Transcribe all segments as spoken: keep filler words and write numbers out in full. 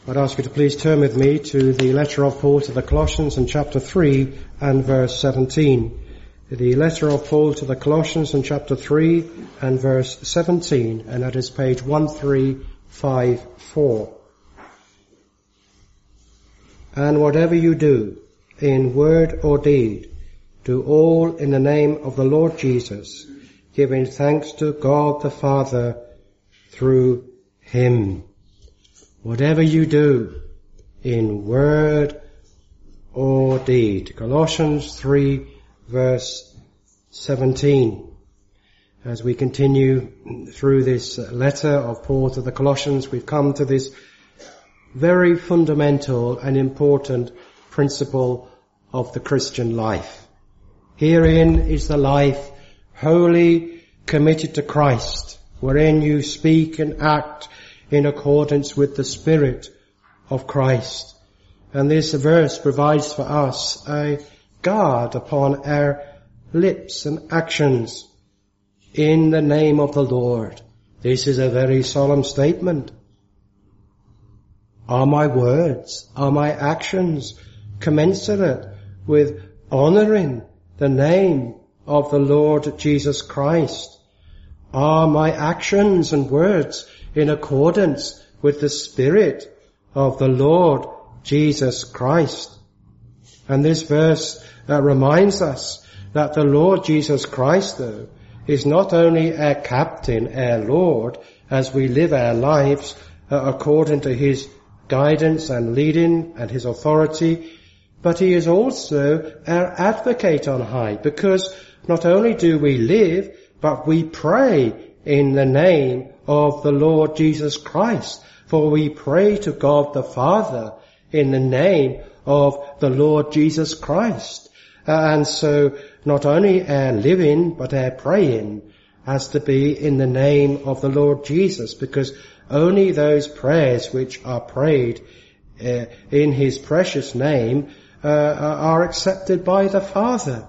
I'd ask you to please turn with me to the letter of Paul to the Colossians in chapter three and verse seventeen. The letter of Paul to the Colossians in chapter three and verse seventeen, and that is page one three five four. And whatever you do, in word or deed, do all in the name of the Lord Jesus, giving thanks to God the Father through Him. Whatever you do, in word or deed. Colossians three verse seventeen. As we continue through this letter of Paul to the Colossians, we've come to this very fundamental and important principle of the Christian life. Herein is the life wholly committed to Christ, wherein you speak and act in accordance with the Spirit of Christ. And this verse provides for us a guard upon our lips and actions in the name of the Lord. This is a very solemn statement. Are my words, are my actions commensurate with honouring the name of the Lord Jesus Christ? Are my actions and words in accordance with the Spirit of the Lord Jesus Christ? And this verse uh, reminds us that the Lord Jesus Christ, though, is not only our captain, our Lord, as we live our lives uh, according to His guidance and leading and His authority, but He is also our advocate on high, because not only do we live, but we pray in the name of the Lord Jesus Christ. For we pray to God the Father in the name of the Lord Jesus Christ. Uh, and so not only our living, but our praying has to be in the name of the Lord Jesus, because only those prayers which are prayed uh, in His precious name uh, are accepted by the Father.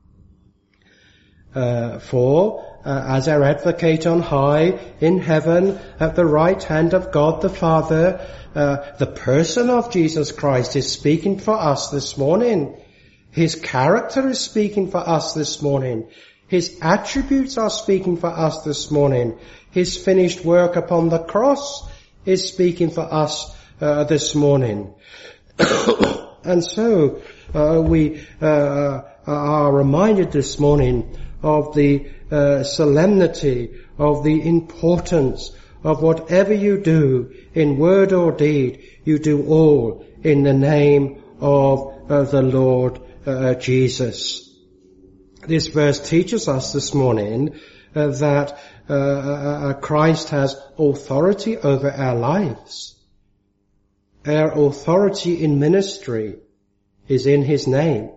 Uh, for Uh, as our advocate on high in heaven at the right hand of God the Father, uh, the person of Jesus Christ is speaking for us this morning. His character is speaking for us this morning. His attributes are speaking for us this morning. His finished work upon the cross is speaking for us uh, this morning. And so uh, we uh, are reminded this morning of the uh, solemnity, of the importance of whatever you do in word or deed, you do all in the name of uh, the Lord uh, Jesus. This verse teaches us this morning uh, that uh, uh, Christ has authority over our lives. Our authority in ministry is in His name.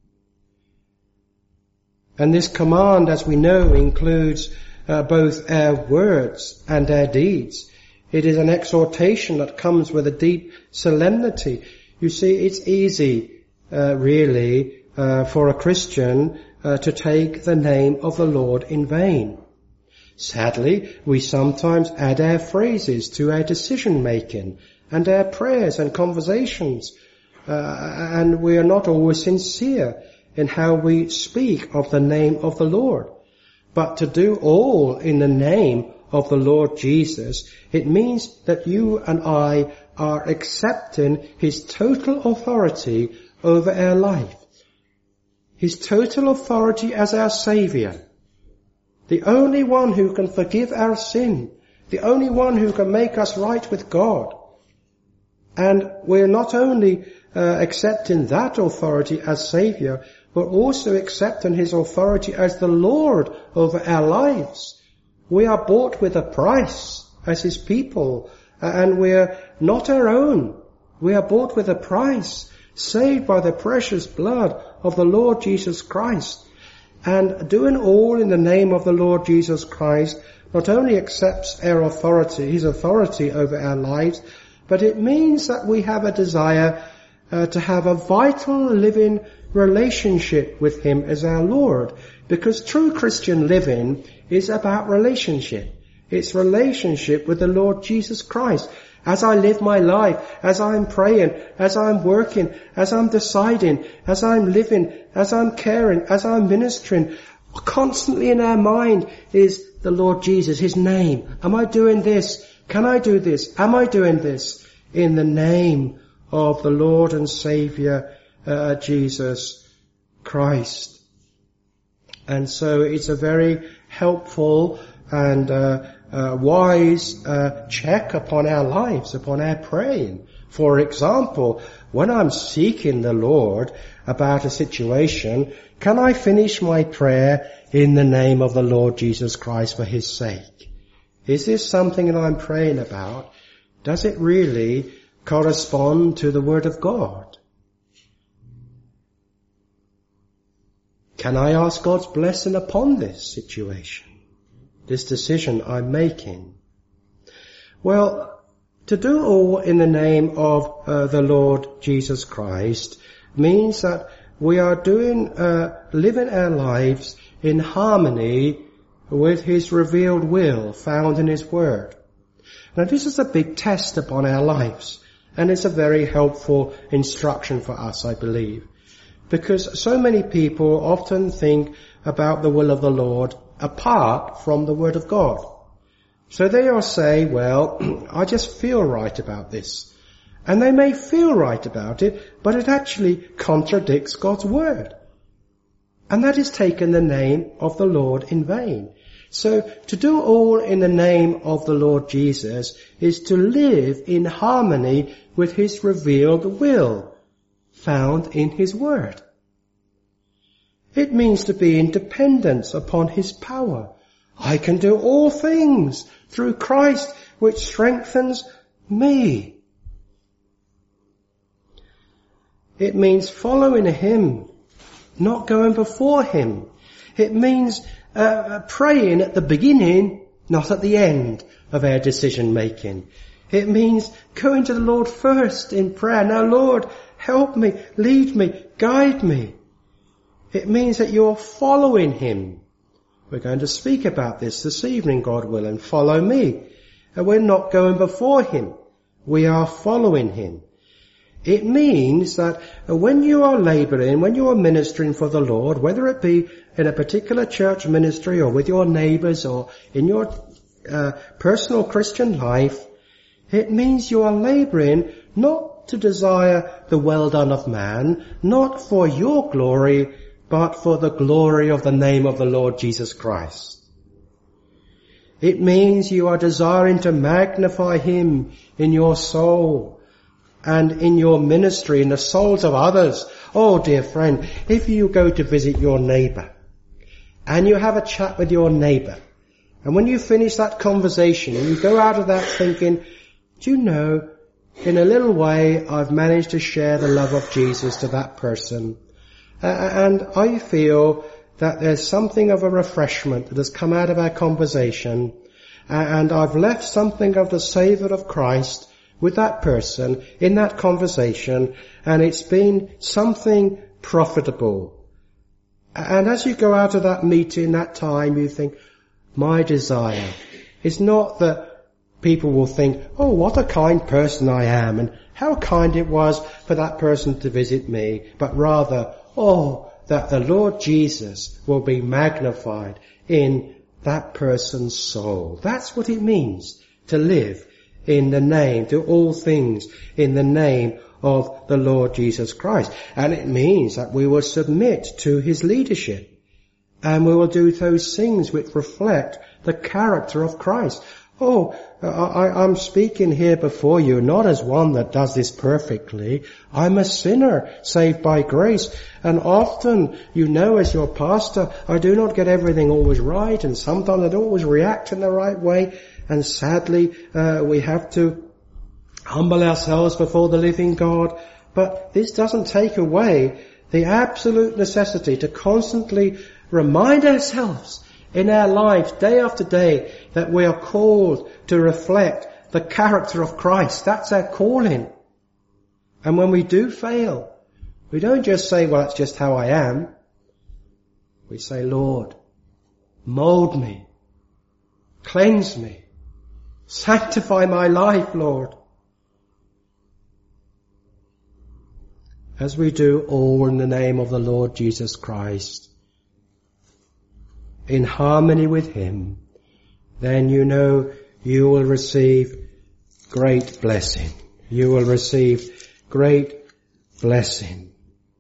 And this command, as we know, includes uh, both our words and our deeds. It is an exhortation that comes with a deep solemnity. You see, it's easy, uh, really, uh, for a Christian uh, to take the name of the Lord in vain. Sadly, we sometimes add our phrases to our decision-making and our prayers and conversations, uh, and we are not always sincere in how we speak of the name of the Lord. But to do all in the name of the Lord Jesus, it means that you and I are accepting His total authority over our life. His total authority as our Saviour. The only one who can forgive our sin. The only one who can make us right with God. And we're not only uh, accepting that authority as Saviour, but also accepting His authority as the Lord over our lives. We are bought with a price as His people, and we are not our own. We are bought with a price, saved by the precious blood of the Lord Jesus Christ. And doing all in the name of the Lord Jesus Christ not only accepts our authority, His authority over our lives, but it means that we have a desire uh, to have a vital living relationship with Him as our Lord, because true Christian living is about relationship. It's relationship with the Lord Jesus Christ. As I live my life, as I'm praying, as I'm working, as I'm deciding, as I'm living, as I'm caring, as I'm ministering, constantly in our mind is the Lord Jesus, His name. Am I doing this? Can I do this? Am I doing this? In the name of the Lord and Saviour, uh, Jesus Christ. And so it's a very helpful and uh, uh, wise uh, check upon our lives, upon our praying. For example, when I'm seeking the Lord about a situation, can I finish my prayer in the name of the Lord Jesus Christ for His sake? Is this something that I'm praying about? Does it really correspond to the Word of God? Can I ask God's blessing upon this situation, this decision I'm making? Well, to do all in the name of uh, the Lord Jesus Christ means that we are doing, uh, living our lives in harmony with His revealed will found in His Word. Now this is a big test upon our lives, and it's a very helpful instruction for us, I believe. Because so many people often think about the will of the Lord apart from the Word of God. So they will say, well, I just feel right about this. And they may feel right about it, but it actually contradicts God's Word. And that is taking the name of the Lord in vain. So to do all in the name of the Lord Jesus is to live in harmony with His revealed will found in His Word. It means to be in dependence upon His power. I can do all things through Christ which strengthens me. It means following Him, not going before Him. It means uh, praying at the beginning, not at the end of our decision making. It means going to the Lord first in prayer. Now, Lord, help me, lead me, guide me. It means that you're following Him. We're going to speak about this this evening, God willing. Follow me. And we're not going before Him. We are following Him. It means that when you are labouring, when you are ministering for the Lord, whether it be in a particular church ministry or with your neighbours or in your uh, personal Christian life, it means you are labouring not to desire the well done of man, not for your glory, but for the glory of the name of the Lord Jesus Christ. It means you are desiring to magnify Him in your soul and in your ministry, in the souls of others. Oh, dear friend, if you go to visit your neighbour and you have a chat with your neighbour, and when you finish that conversation and you go out of that thinking, do you know, in a little way I've managed to share the love of Jesus to that person, uh, and I feel that there's something of a refreshment that has come out of our conversation, uh, and I've left something of the savour of Christ with that person in that conversation, and it's been something profitable. And as you go out of that meeting, that time, you think, my desire is not that people will think, oh, what a kind person I am, and how kind it was for that person to visit me, but rather, oh, that the Lord Jesus will be magnified in that person's soul. That's what it means to live in the name, do all things in the name of the Lord Jesus Christ. And it means that we will submit to His leadership, and we will do those things which reflect the character of Christ. Oh, I, I'm speaking here before you not as one that does this perfectly. I'm a sinner saved by grace, and often, you know, as your pastor, I do not get everything always right, and sometimes I don't always react in the right way. And sadly, uh, we have to humble ourselves before the living God. But this doesn't take away the absolute necessity to constantly remind ourselves in our lives, day after day, that we are called to reflect the character of Christ. That's our calling. And when we do fail, we don't just say, well, that's just how I am. We say, Lord, mold me, cleanse me, sanctify my life, Lord. as we do all in the name of the Lord Jesus Christ, in harmony with Him, then you know you will receive great blessing. You will receive great blessing.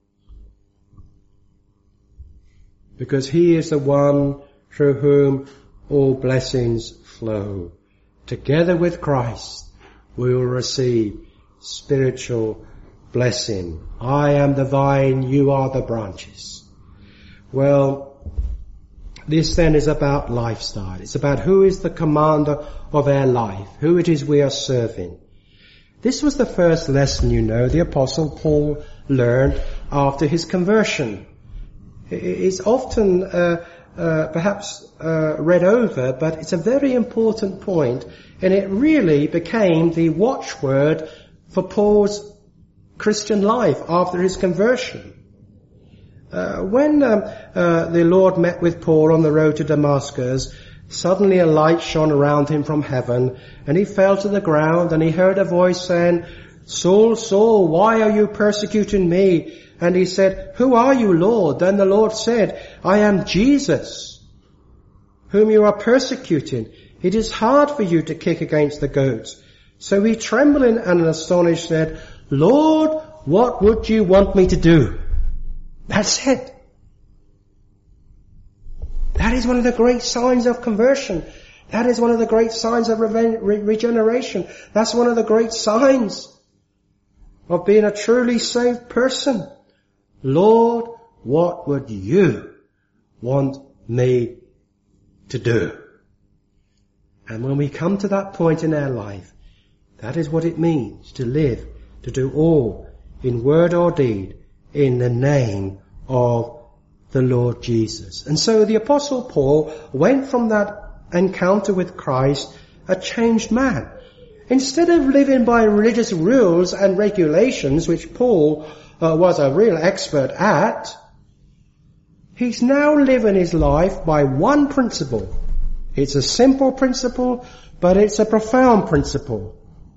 Because He is the one through whom all blessings flow. Together with Christ, we will receive spiritual blessing. I am the vine, you are the branches. Well, this then is about lifestyle. It's about who is the commander of our life, who it is we are serving. This was the first lesson, you know, the Apostle Paul learned after his conversion. It's often uh, uh, perhaps uh, read over, but it's a very important point, and it really became the watchword for Paul's Christian life after his conversion. Uh, when um, uh, the Lord met with Paul on the road to Damascus, suddenly a light shone around him from heaven, and he fell to the ground, and he heard a voice saying, "Saul, Saul, why are you persecuting me?" And he said, "Who are you, Lord?" Then the Lord said, "I am Jesus, whom you are persecuting. It is hard for you to kick against the goats." So he, trembling and astonished, said, "Lord, what would you want me to do?" That's it. That is one of the great signs of conversion. That is one of the great signs of re- re- regeneration. That's one of the great signs of being a truly saved person. Lord, what would you want me to do? And when we come to that point in our life, that is what it means to live, to do all in word or deed in the name of the Lord Jesus. And so the Apostle Paul went from that encounter with Christ a changed man. Instead of living by religious rules and regulations, which Paul uh, was a real expert at, he's now living his life by one principle. It's a simple principle, but it's a profound principle.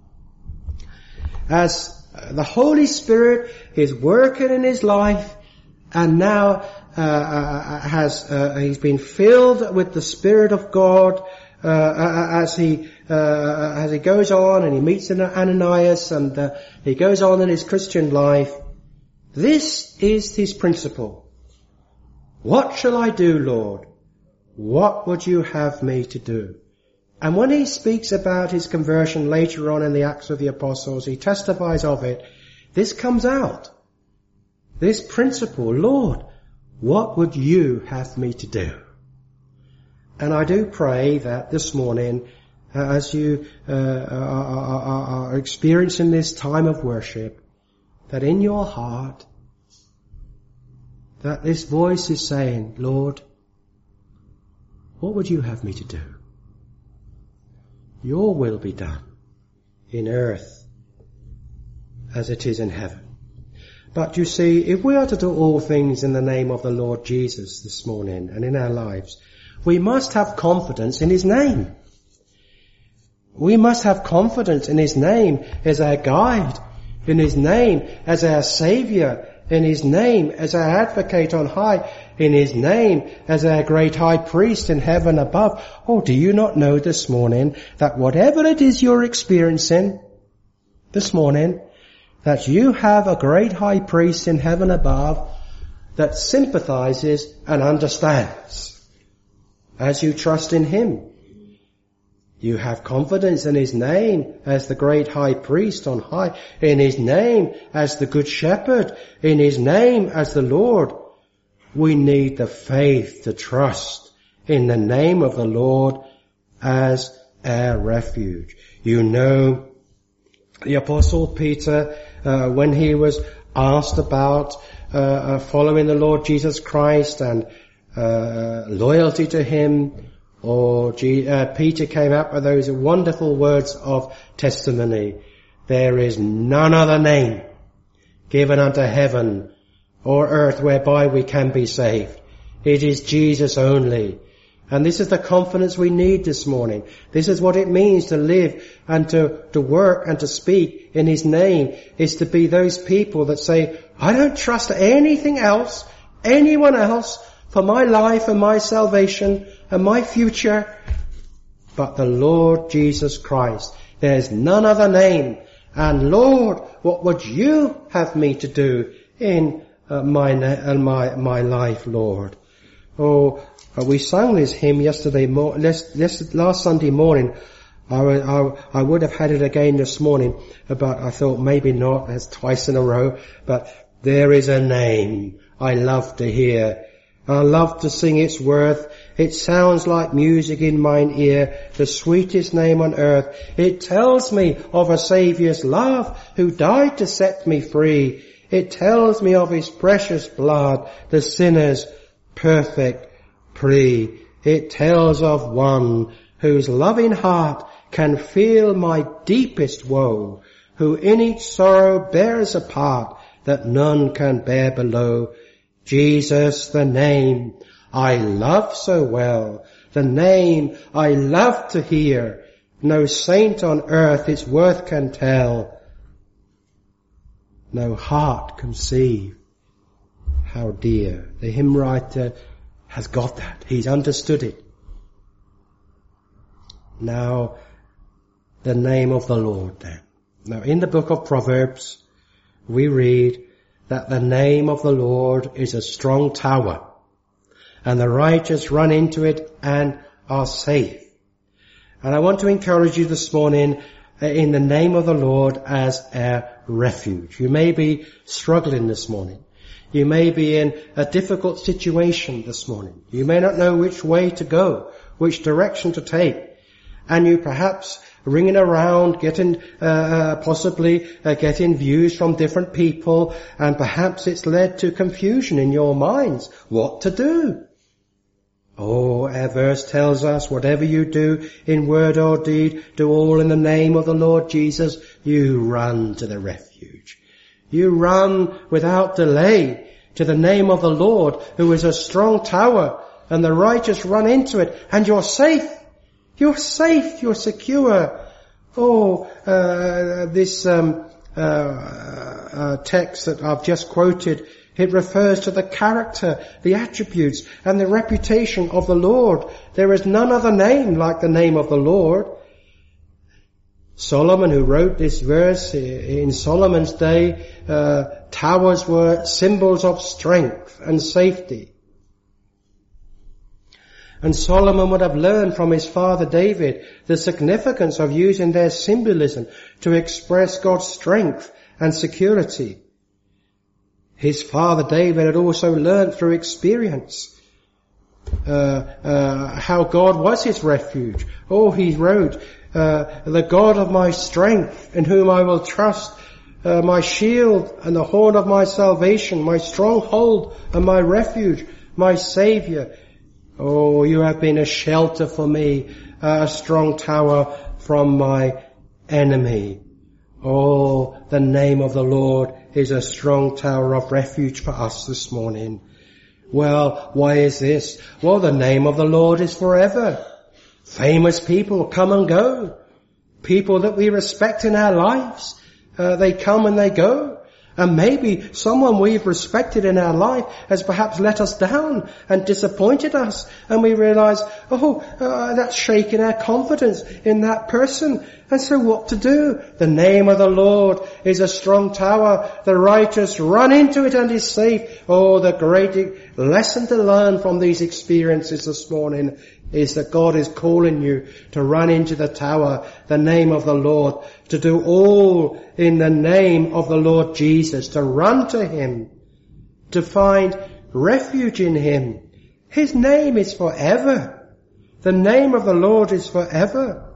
As the Holy Spirit is working in his life, and now uh, uh, has uh, he's been filled with the Spirit of God uh, as he uh, as he goes on and he meets Ananias and uh, he goes on in his Christian life. This is his principle. What shall I do, Lord? What would you have me to do? And when he speaks about his conversion later on in the Acts of the Apostles, he testifies of it. This comes out. This principle, Lord, what would you have me to do? And I do pray that this morning, uh, as you uh, are, are experiencing this time of worship, that in your heart, that this voice is saying, Lord, what would you have me to do? Your will be done in earth as it is in heaven. But you see, if we are to do all things in the name of the Lord Jesus this morning and in our lives, we must have confidence in His name. We must have confidence in His name as our guide, in His name as our Saviour, in His name as our advocate on high, in His name as our great high priest in heaven above. Oh, do you not know this morning that whatever it is you're experiencing this morning, that you have a great high priest in heaven above that sympathizes and understands as you trust in Him. You have confidence in His name as the great high priest on high, in His name as the good shepherd, in His name as the Lord. We need the faith to trust in the name of the Lord as our refuge. You know, the Apostle Peter, uh, when he was asked about uh, uh, following the Lord Jesus Christ and uh, loyalty to Him, or G- uh, Peter came up with those wonderful words of testimony. There is none other name given unto heaven or earth whereby we can be saved. It is Jesus only. And this is the confidence we need this morning. This is what it means to live and to, to work and to speak in His name, is to be those people that say, I don't trust anything else, anyone else, for my life and my salvation and my future, but the Lord Jesus Christ. There's none other name. And Lord, what would you have me to do in uh, my, uh, my, my life, Lord? Oh, uh, we sang this hymn yesterday, mo- last, last Sunday morning. I, I, I would have had it again this morning, but I thought maybe not. That's twice in a row. But there is a name I love to hear. I love to sing its worth. It sounds like music in mine ear, the sweetest name on earth. It tells me of a Saviour's love who died to set me free. It tells me of His precious blood, the sinner's perfect plea. It tells of one whose loving heart can feel my deepest woe, who in each sorrow bears a part that none can bear below. Jesus, the name I love so well, the name I love to hear. No saint on earth its worth can tell. No heart conceive how dear. The hymn writer has got that. He's understood it. Now, the name of the Lord then. Now, in the book of Proverbs, we read that the name of the Lord is a strong tower, and the righteous run into it and are safe. And I want to encourage you this morning in the name of the Lord as a refuge. You may be struggling this morning. You may be in a difficult situation this morning. You may not know which way to go, which direction to take. And you perhaps ringing around, getting, uh, uh possibly uh, getting views from different people, and perhaps it's led to confusion in your minds. What to do? Oh, our verse tells us, whatever you do in word or deed, do all in the name of the Lord Jesus. You run to the refuge. You run without delay to the name of the Lord, who is a strong tower, and the righteous run into it, and you're safe. You're safe. You're secure. Oh, uh, this um, uh, uh, text that I've just quoted, it refers to the character, the attributes, and the reputation of the Lord. There is none other name like the name of the Lord. Solomon, who wrote this verse, in Solomon's day, uh, towers were symbols of strength and safety. And Solomon would have learned from his father David the significance of using their symbolism to express God's strength and security. His father David had also learned through experience uh, uh, how God was his refuge. Oh, he wrote, uh, the God of my strength, in whom I will trust, uh, my shield and the horn of my salvation, my stronghold and my refuge, my Saviour. Oh, you have been a shelter for me, a strong tower from my enemy. Oh, the name of the Lord is a strong tower of refuge for us this morning. Well, why is this? Well, the name of the Lord is forever. Famous people come and go. People that we respect in our lives, uh, they come and they go. And maybe someone we've respected in our life has perhaps let us down and disappointed us. And we realize, oh, uh, that's shaking our confidence in that person. And so what to do? The name of the Lord is a strong tower. The righteous run into it and is safe. Oh, the great lesson to learn from these experiences this morning is that God is calling you to run into the tower, the name of the Lord, to do all in the name of the Lord Jesus, to run to Him, to find refuge in Him. His name is forever. The name of the Lord is forever.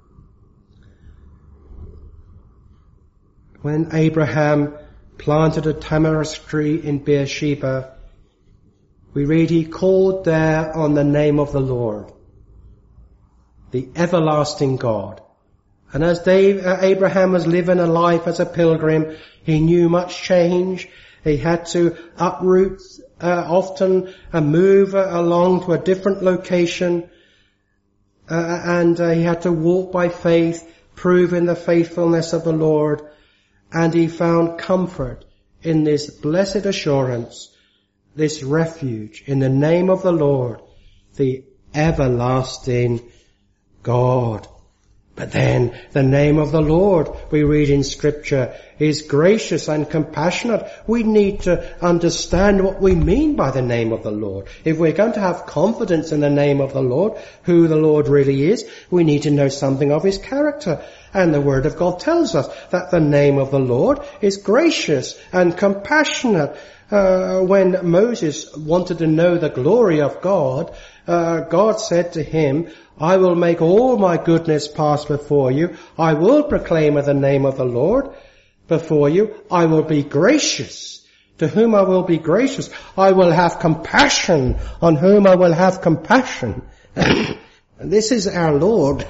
When Abraham planted a tamarisk tree in Beersheba, we read he called there on the name of the Lord, the everlasting God. And as Dave, uh, Abraham was living a life as a pilgrim, he knew much change He had to uproot uh, often and move uh, along to a different location. Uh, and uh, he had to walk by faith, proving the faithfulness of the Lord. And he found comfort in this blessed assurance, this refuge in the name of the Lord, the everlasting God. But then the name of the Lord, we read in Scripture, is gracious and compassionate. We need to understand what we mean by the name of the Lord. If we're going to have confidence in the name of the Lord, who the Lord really is, we need to know something of His character. And the Word of God tells us that the name of the Lord is gracious and compassionate. Uh, when Moses wanted to know the glory of God, uh, God said to him, I will make all my goodness pass before you. I will proclaim the name of the Lord before you. I will be gracious to whom I will be gracious. I will have compassion on whom I will have compassion. And this is our Lord.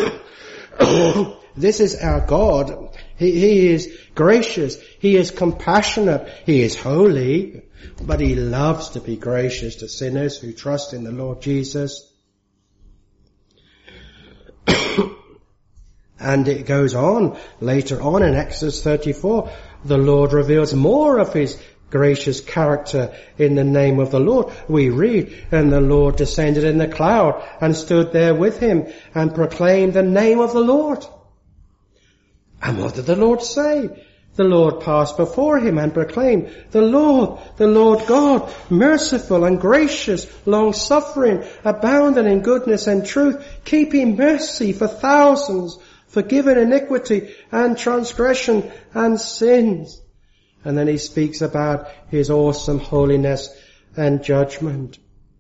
This is our God. He, he is gracious. He is compassionate. He is holy. But He loves to be gracious to sinners who trust in the Lord Jesus. And it goes on later on in Exodus thirty-four. The Lord reveals more of His gracious character in the name of the Lord. We read, and the Lord descended in the cloud and stood there with him and proclaimed the name of the Lord. And what did the Lord say? The Lord passed before him and proclaimed, the Lord, the Lord God, merciful and gracious, long-suffering, abounding in goodness and truth, keeping mercy for thousands, forgiving iniquity and transgression and sins. And then he speaks about His awesome holiness and judgment.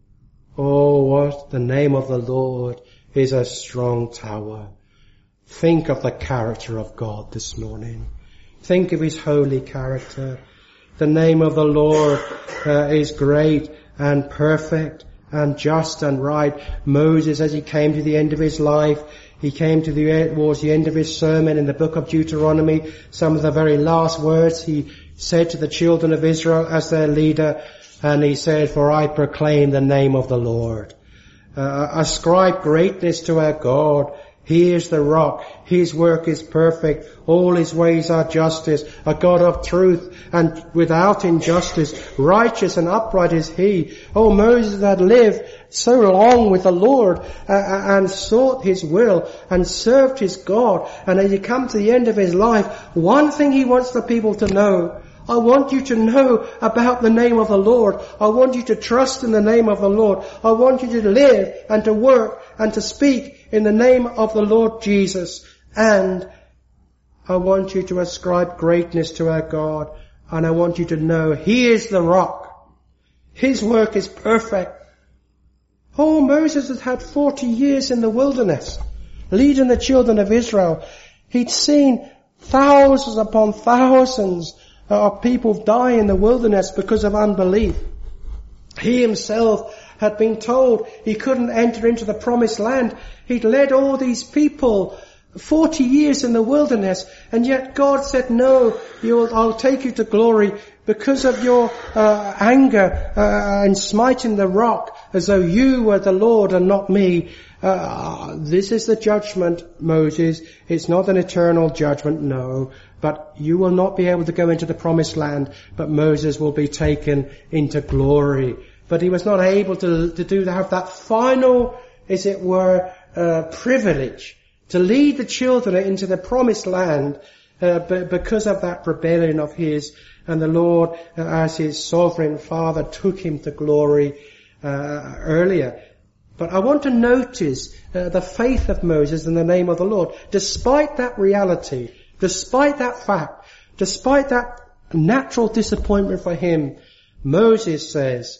Oh, what the name of the Lord is a strong tower. Think of the character of God this morning. Think of His holy character. The name of the Lord uh, is great and perfect and just and right. Moses, as he came to the end of his life, he came to the towards the end of his sermon in the book of Deuteronomy. Some of the very last words he said to the children of Israel as their leader, and he said, for I proclaim the name of the Lord. Uh, ascribe greatness to our God. He is the rock. His work is perfect. All His ways are justice. A God of truth and without injustice. Righteous and upright is He. Oh, Moses had lived so long with the Lord uh, and sought His will and served his God. And as he come to the end of his life, one thing he wants the people to know. I want you to know about the name of the Lord. I want you to trust in the name of the Lord. I want you to live and to work and to speak in the name of the Lord Jesus. And I want you to ascribe greatness to our God. And I want you to know He is the rock. His work is perfect. Oh, Moses had had forty years in the wilderness, leading the children of Israel. He'd seen thousands upon thousands of people die in the wilderness because of unbelief. He himself had been told he couldn't enter into the promised land. He'd led all these people forty years in the wilderness, and yet God said, no, you'll, I'll take you to glory because of your uh, anger uh, and smiting the rock as though you were the Lord and not me. Uh, this is the judgment, Moses. It's not an eternal judgment, no. But you will not be able to go into the promised land, but Moses will be taken into glory. But he was not able to, to do, to have that final, as it were, uh, privilege to lead the children into the promised land, uh, b- because of that rebellion of his. And the Lord, uh, as his sovereign Father, took him to glory uh, earlier. But I want to notice uh, the faith of Moses in the name of the Lord. Despite that reality, despite that fact, despite that natural disappointment for him, Moses says,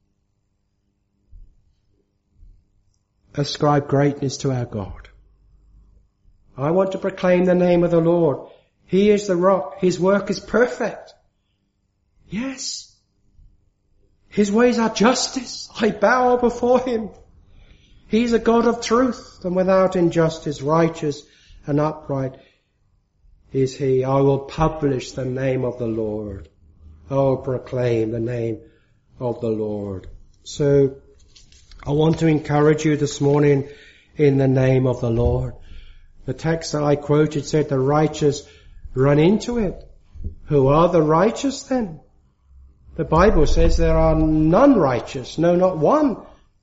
ascribe greatness to our God. I want to proclaim the name of the Lord. He is the rock. His work is perfect. Yes. His ways are justice. I bow before Him. He's a God of truth and without injustice, righteous and upright is He. I will publish the name of the Lord. Oh, proclaim the name of the Lord. So, I want to encourage you this morning in the name of the Lord. The text that I quoted said the righteous run into it. Who are the righteous then? The Bible says there are none righteous, no, not one.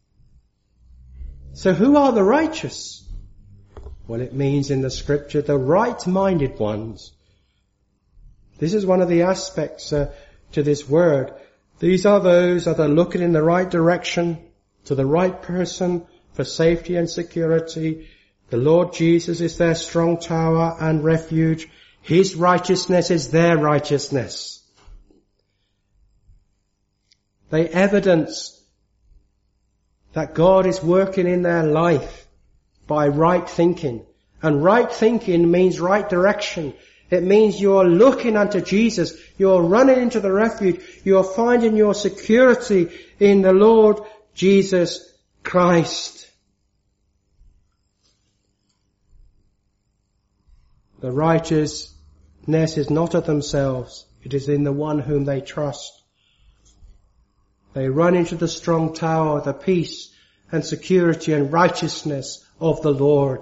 So who are the righteous? Well, it means in the scripture the right-minded ones. This is one of the aspects uh, to this word. These are those that are looking in the right direction, to the right person for safety and security. The Lord Jesus is their strong tower and refuge. His righteousness is their righteousness. They evidence that God is working in their life by right thinking. And right thinking means right direction. It means you're looking unto Jesus. You're running into the refuge. You're finding your security in the Lord Jesus Christ. The righteousness is not of themselves. It is in the one whom they trust. They run into the strong tower, the peace and security and righteousness of the Lord.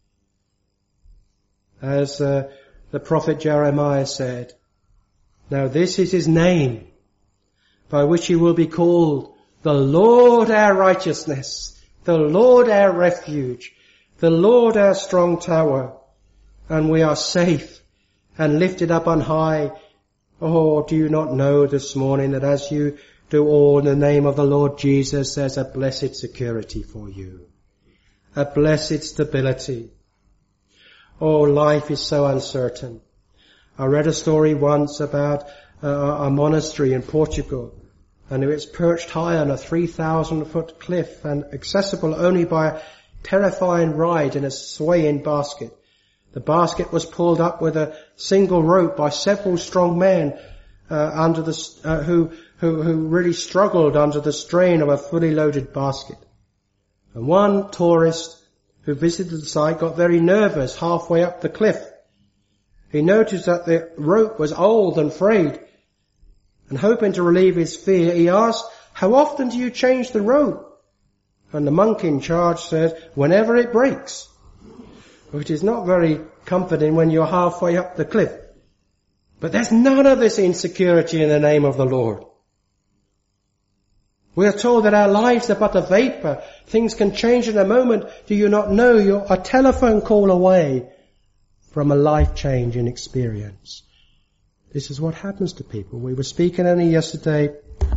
As uh, the prophet Jeremiah said, now this is his name, by which he will be called the Lord our righteousness, the Lord our refuge, the Lord our strong tower, and we are safe and lifted up on high. Oh, do you not know this morning that as you do all in the name of the Lord Jesus, there's a blessed security for you, a blessed stability. Oh, life is so uncertain. I read a story once about uh, a monastery in Portugal, and it's perched high on a three thousand foot cliff and accessible only by a terrifying ride in a swaying basket. The basket was pulled up with a single rope by several strong men uh, under the uh, who, who who really struggled under the strain of a fully loaded basket. And one tourist who visited the site got very nervous halfway up the cliff. He noticed that the rope was old and frayed, and hoping to relieve his fear, he asked, "How often do you change the rope?" And the monk in charge said, "Whenever it breaks." Which is not very comforting when you're halfway up the cliff. But there's none of this insecurity in the name of the Lord. We are told that our lives are but a vapor. Things can change in a moment. Do you not know you're a telephone call away from a life-changing experience? This is what happens to people. We were speaking only yesterday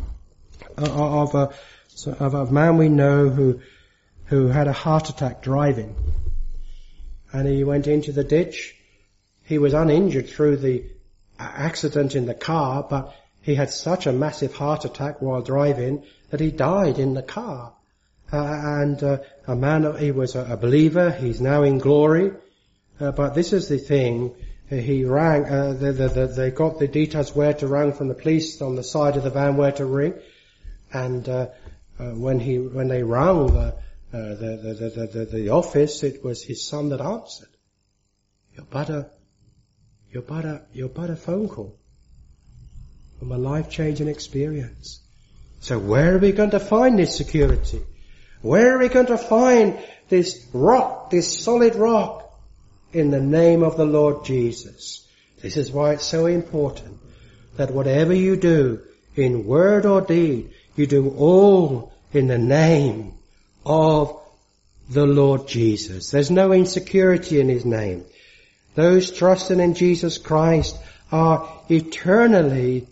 of a, of a man we know who, who had a heart attack driving. And he went into the ditch. He was uninjured through the accident in the car, but he had such a massive heart attack while driving that he died in the car. Uh, and uh, a man, he was a, a believer. He's now in glory. Uh, but this is the thing. He rang. Uh, the, the, the, they got the details where to ring from the police on the side of the van where to ring. And uh, uh, when he when they rang the Uh, the, the, the, the, the office, it was his son that answered. You're but a, you're but a, you're but a phone call from a life-changing experience. So where are we going to find this security? Where are we going to find this rock, this solid rock? In the name of the Lord Jesus. This is why it's so important that whatever you do, in word or deed, you do all in the name of the Lord Jesus. There's no insecurity in his name. Those trusting in Jesus Christ are eternally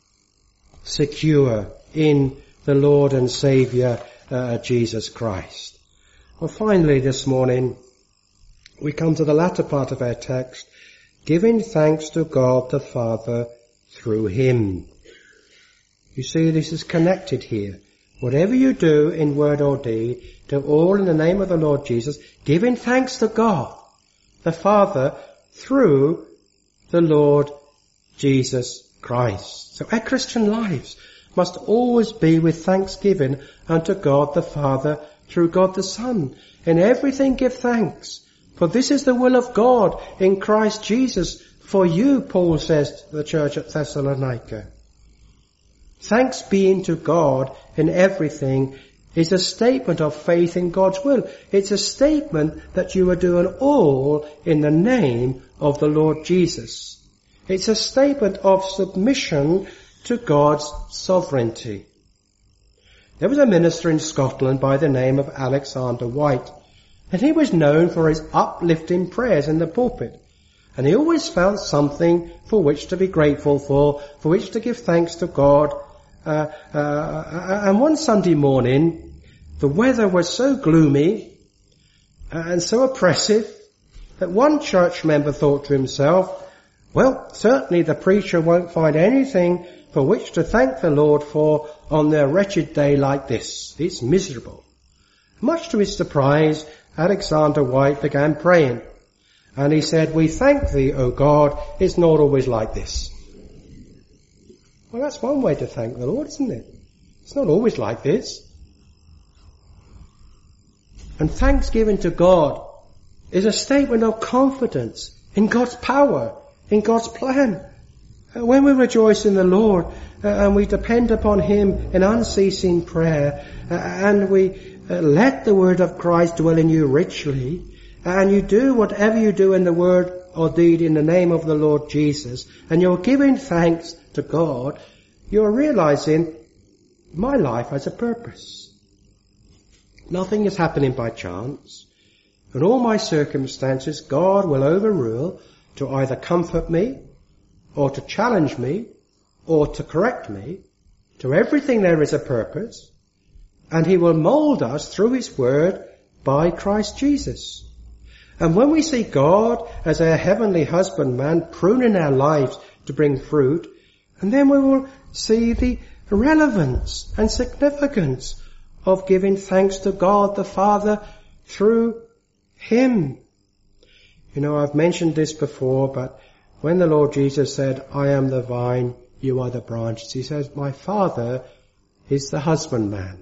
secure in the Lord and Saviour uh, Jesus Christ. Well, finally this morning we come to the latter part of our text, giving thanks to God the Father through him. You see, this is connected here. Whatever you do in word or deed, do all in the name of the Lord Jesus, giving thanks to God, the Father, through the Lord Jesus Christ. So our Christian lives must always be with thanksgiving unto God the Father through God the Son. In everything give thanks, for this is the will of God in Christ Jesus for you, Paul says to the church at Thessalonica. Thanks being to God in everything is a statement of faith in God's will. It's a statement that you are doing all in the name of the Lord Jesus. It's a statement of submission to God's sovereignty. There was a minister in Scotland by the name of Alexander White, and he was known for his uplifting prayers in the pulpit. And he always found something for which to be grateful for, for which to give thanks to God. Uh, uh, and one Sunday morning, the weather was so gloomy and so oppressive that one church member thought to himself, well, certainly the preacher won't find anything for which to thank the Lord for on their wretched day like this. It's miserable. Much to his surprise, Alexander White began praying. And he said, we thank thee, O God, it's not always like this. Well, that's one way to thank the Lord, isn't it? It's not always like this. And thanksgiving to God is a statement of confidence in God's power, in God's plan. When we rejoice in the Lord uh, and we depend upon Him in unceasing prayer uh, and we uh, let the word of Christ dwell in you richly, and you do whatever you do in the word or deed in the name of the Lord Jesus, and you're giving thanks to God, you're realizing my life has a purpose. Nothing is happening by chance. In all my circumstances, God will overrule to either comfort me, or to challenge me, or to correct me. To everything there is a purpose, and He will mould us through His word by Christ Jesus. And when we see God as our heavenly husbandman pruning our lives to bring fruit, and then we will see the relevance and significance of giving thanks to God the Father through Him. You know, I've mentioned this before, but when the Lord Jesus said, I am the vine, you are the branches, He says, my Father is the husbandman.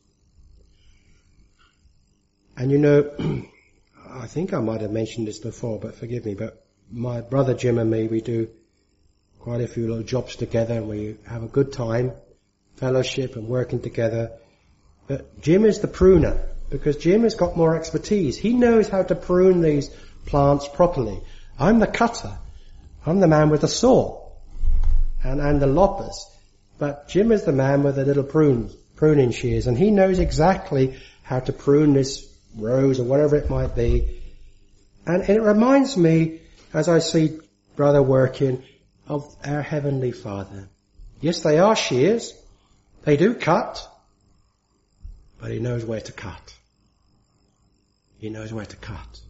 And you know, I think I might have mentioned this before, but forgive me, but my brother Jim and me, we do quite a few little jobs together and we have a good time, fellowship and working together. But Jim is the pruner, because Jim has got more expertise. He knows how to prune these plants properly. I'm the cutter. I'm the man with the saw and, and the loppers. But Jim is the man with the little prune, pruning shears, and he knows exactly how to prune this rose or whatever it might be. And it reminds me, as I see brother working, of our Heavenly Father. Yes, they are shears. They do cut. But He knows where to cut. He knows where to cut.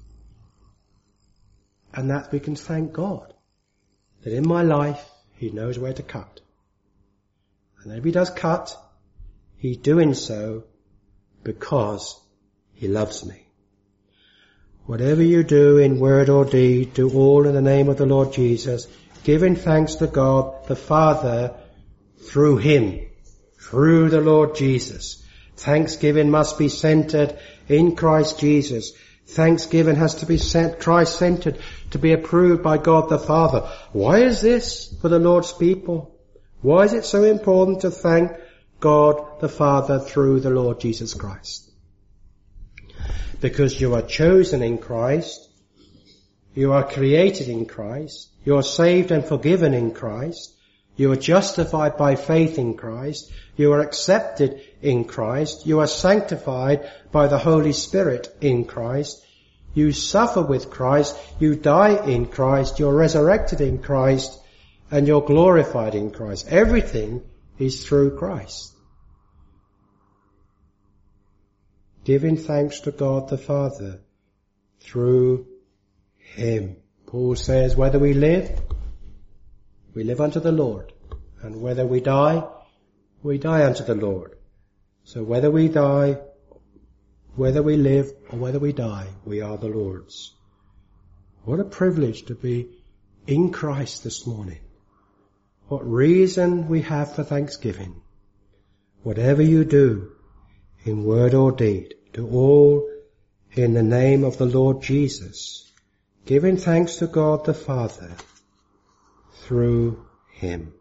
And that we can thank God, that in my life He knows where to cut. And if He does cut, He's doing so because He loves me. Whatever you do in word or deed, do all in the name of the Lord Jesus, giving thanks to God the Father through Him, through the Lord Jesus. Thanksgiving must be centered in Christ Jesus. Thanksgiving has to be sent, Christ-centered, to be approved by God the Father. Why is this for the Lord's people? Why is it so important to thank God the Father through the Lord Jesus Christ? Because you are chosen in Christ, you are created in Christ, you are saved and forgiven in Christ, you are justified by faith in Christ, you are accepted in Christ, you are sanctified by the Holy Spirit in Christ, you suffer with Christ, you die in Christ, you're resurrected in Christ, and you're glorified in Christ. Everything is through Christ. Giving thanks to God the Father through Him. Paul says, whether we live, we live unto the Lord. And whether we die, we die unto the Lord. So whether we die, whether we live, or whether we die, we are the Lord's. What a privilege to be in Christ this morning. What reason we have for thanksgiving. Whatever you do, in word or deed, do all in the name of the Lord Jesus, giving thanks to God the Father through Him.